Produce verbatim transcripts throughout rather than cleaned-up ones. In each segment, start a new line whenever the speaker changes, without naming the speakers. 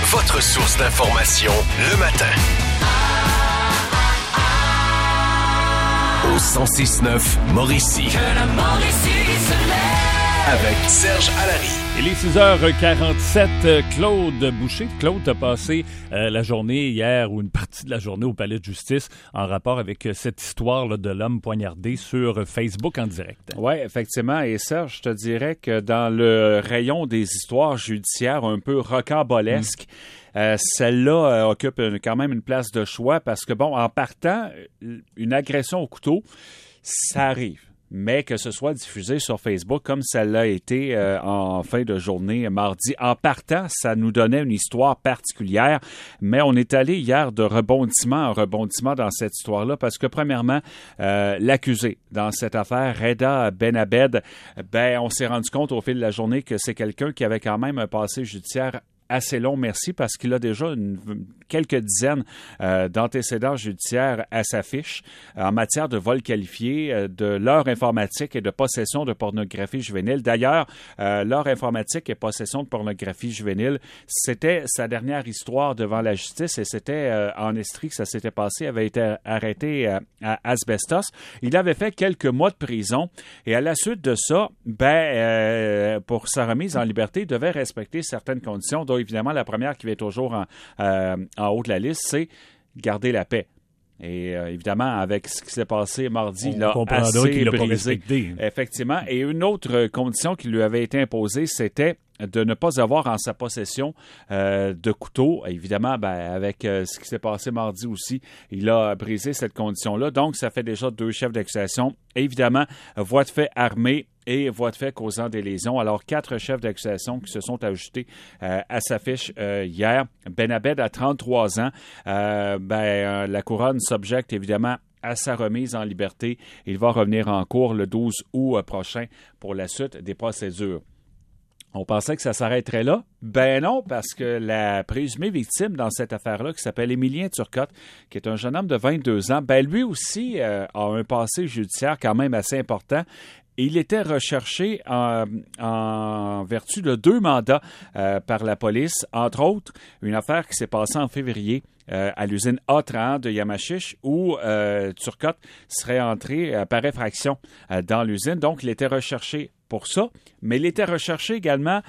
votre source d'information le matin. Au cent six neuf Mauricie. Que la Mauricie se lève. Avec Serge Allary.
Il est six heures quarante-sept. Claude Boucher. Claude a passé euh, la journée hier, ou une partie de la journée au palais de justice, en rapport avec euh, cette histoire là, de l'homme poignardé sur Facebook en direct.
Oui, effectivement. Et Serge, je te dirais que dans le rayon des histoires judiciaires un peu rocambolesques, mmh. euh, celle-là euh, occupe une, quand même une place de choix parce que, bon, en partant, une agression au couteau, ça arrive. Mais que ce soit diffusé sur Facebook comme ça l'a été euh, en fin de journée mardi. En partant, ça nous donnait une histoire particulière, mais on est allé hier de rebondissement en rebondissement dans cette histoire-là parce que, premièrement, euh, l'accusé dans cette affaire, Reda Benabed, ben, on s'est rendu compte au fil de la journée que c'est quelqu'un qui avait quand même un passé judiciaire assez long, merci, parce qu'il a déjà une, quelques dizaines euh, d'antécédents judiciaires à sa fiche euh, en matière de vol qualifié, euh, de leurre informatique et de possession de pornographie juvénile. D'ailleurs, euh, leurre informatique et possession de pornographie juvénile, c'était sa dernière histoire devant la justice et c'était euh, en Estrie que ça s'était passé. Il avait été arrêté euh, à Asbestos. Il avait fait quelques mois de prison et à la suite de ça, ben, euh, pour sa remise en liberté, il devait respecter certaines conditions, dont évidemment, la première qui va toujours en, euh, en haut de la liste, c'est garder la paix. Et euh, évidemment, avec ce qui s'est passé mardi, il a assez brisé. Effectivement. Et une autre condition qui lui avait été imposée, c'était de ne pas avoir en sa possession euh, de couteau. Évidemment, ben, avec euh, ce qui s'est passé mardi aussi, il a brisé cette condition-là. Donc, ça fait déjà deux chefs d'accusation. Évidemment, voie de fait armée et voie de fait causant des lésions. Alors, quatre chefs d'accusation qui se sont ajoutés euh, à sa fiche euh, hier. Benabed a trente-trois ans. Euh, ben, euh, la couronne s'objecte évidemment à sa remise en liberté. Il va revenir en cours le douze août prochain pour la suite des procédures. On pensait que ça s'arrêterait là. Ben non, parce que la présumée victime dans cette affaire-là, qui s'appelle Émilien Turcotte, qui est un jeune homme de vingt-deux ans, ben lui aussi euh, a un passé judiciaire quand même assez important. Il était recherché en, en vertu de deux mandats euh, par la police, entre autres une affaire qui s'est passée en février euh, à l'usine A trente de Yamachiche où euh, Turcotte serait entré euh, par effraction euh, dans l'usine. Donc, il était recherché pour ça, mais il était recherché également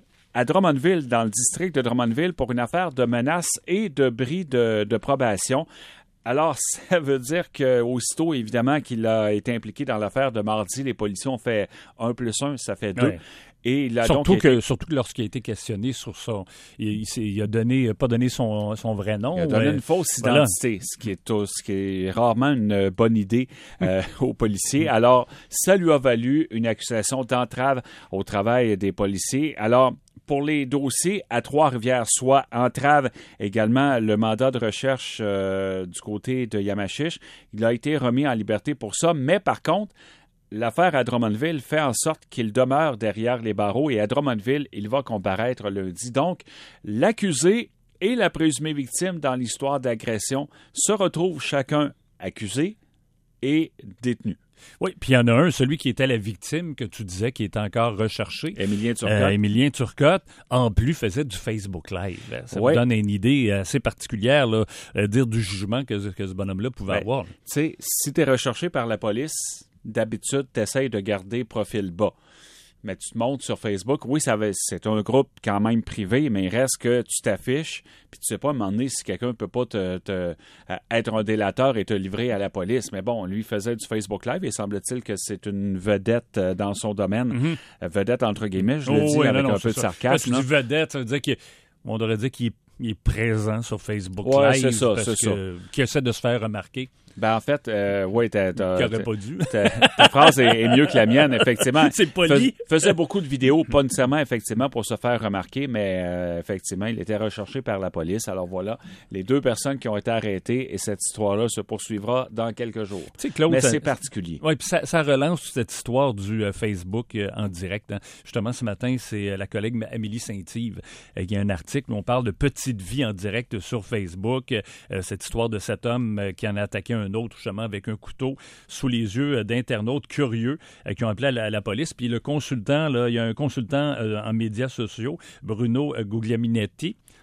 à Drummondville, dans le district de Drummondville, pour une affaire de menaces et de bris de, de probation. Alors, ça veut dire qu'aussitôt, évidemment, qu'il a été impliqué dans l'affaire de mardi, les policiers ont fait un plus un, ça fait deux. Ouais. Et il a
surtout,
donc
que,
été...
surtout que lorsqu'il a été questionné sur son... Il, il, il a donné, pas donné son, son vrai nom.
Il a donné
ouais.
une fausse identité, voilà. ce, qui est, ce qui est rarement une bonne idée euh, aux policiers. Alors, ça lui a valu une accusation d'entrave au travail des policiers. Alors, pour les dossiers à Trois-Rivières, soit entrave également le mandat de recherche euh, du côté de Yamachiche, il a été remis en liberté pour ça. Mais par contre, l'affaire à Drummondville fait en sorte qu'il demeure derrière les barreaux et à Drummondville, il va comparaître lundi. Donc, l'accusé et la présumée victime dans l'histoire d'agression se retrouvent chacun accusé et détenu.
Oui, puis il y en a un, celui qui était la victime que tu disais, qui est encore recherché.
Émilien Turcotte.
Euh, Émilien Turcotte, en plus, faisait du Facebook Live. Ça
ouais.
vous donne une idée assez particulière, là, euh, dire du jugement que, que ce bonhomme-là pouvait
ben,
avoir.
Tu sais, si tu es recherché par la police, d'habitude, tu essaies de garder profil bas. Mais tu te montres sur Facebook, oui, ça va, c'est un groupe quand même privé, mais il reste que tu t'affiches, puis tu sais pas à un moment donné si quelqu'un ne peut pas te, te, être un délateur et te livrer à la police. Mais bon, lui faisait du Facebook Live et semble-t-il que c'est une vedette dans son domaine. Mm-hmm. Vedette entre guillemets, je oh, le dis oui, avec non, non, un peu de sarcasme.
Quand tu dis vedette, ça veut dire qu'on devrait dire qu'il est, il est présent sur Facebook
ouais,
Live.
c'est ça,
parce
c'est
que,
ça.
Qui essaie de se faire remarquer.
Ben en fait, euh, oui, t'as, t'as,
t'aurais
t'as,
pas dû.
Ta, ta phrase est, est mieux que la mienne, effectivement.
C'est poli.
Fais, faisait beaucoup de vidéos, pas nécessairement effectivement pour se faire remarquer, mais euh, effectivement, il était recherché par la police. Alors voilà, les deux personnes qui ont été arrêtées et cette histoire-là se poursuivra dans quelques jours.
Tu sais, Claude,
mais
ça,
c'est particulier.
Oui, puis ça, ça relance cette histoire du euh, Facebook euh, en direct. Hein. Justement, ce matin, c'est euh, la collègue Amélie Saint-Yves euh, qui a un article où on parle de petite vie en direct sur Facebook. Euh, cette histoire de cet homme euh, qui en a attaqué un autre, justement, avec un couteau sous les yeux d'internautes curieux euh, qui ont appelé à la, à la police. Puis le consultant, là, il y a un consultant euh, en médias sociaux, Bruno Guglielminetti,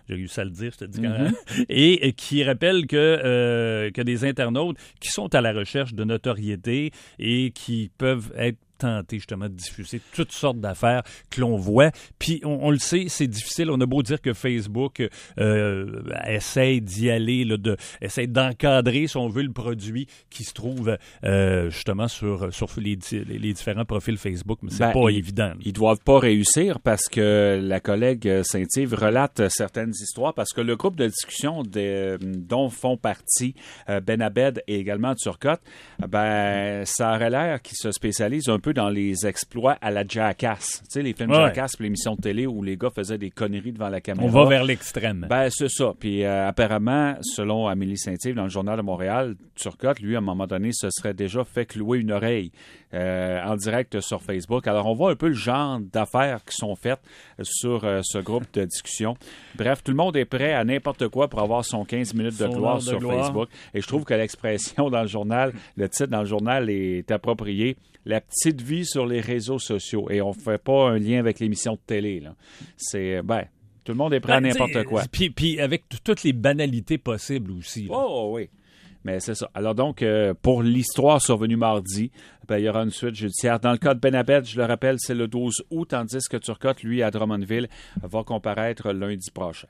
j'ai réussi à le dire, je te dis quand même, mm-hmm. et, et qui rappelle que, euh, que des internautes qui sont à la recherche de notoriété et qui peuvent être tenter justement de diffuser toutes sortes d'affaires que l'on voit. Puis on, on le sait, c'est difficile. On a beau dire que Facebook euh, essaie d'y aller, là, de, essaie d'encadrer, si on veut, le produit qui se trouve euh, justement sur, sur les, les différents profils Facebook, mais c'est ben, pas
ils,
évident.
Ils doivent pas réussir parce que la collègue Saint-Yves relate certaines histoires parce que le groupe de discussion de, dont font partie Ben Abed et également Turcotte, ben ça aurait l'air qu'ils se spécialisent un peu dans les exploits à la Jackass. Tu sais, les films ouais. Jackass puis l'émission de télé où les gars faisaient des conneries devant la caméra.
On va vers l'extrême.
Ben, c'est ça. Puis euh, apparemment, selon Amélie Saint-Yves, dans le Journal de Montréal, Turcotte, lui, à un moment donné, se serait déjà fait clouer une oreille euh, en direct sur Facebook. Alors, on voit un peu le genre d'affaires qui sont faites sur euh, ce groupe de discussion. Bref, tout le monde est prêt à n'importe quoi pour avoir son quinze minutes de son gloire de sur gloire. Facebook. Et je trouve que l'expression dans le journal, le titre dans le journal est approprié. La petite vie sur les réseaux sociaux. Et on ne fait pas un lien avec l'émission de télé, là. C'est, ben, tout le monde est prêt ben, à n'importe quoi.
Puis, puis avec t- toutes les banalités possibles aussi. Là.
Oh, oui. Mais c'est ça. Alors donc, euh, pour l'histoire survenue mardi, ben, il y aura une suite judiciaire. Dans le cas de Ben Abed, je le rappelle, c'est le douze août, tandis que Turcotte, lui, à Drummondville, va comparaître lundi prochain.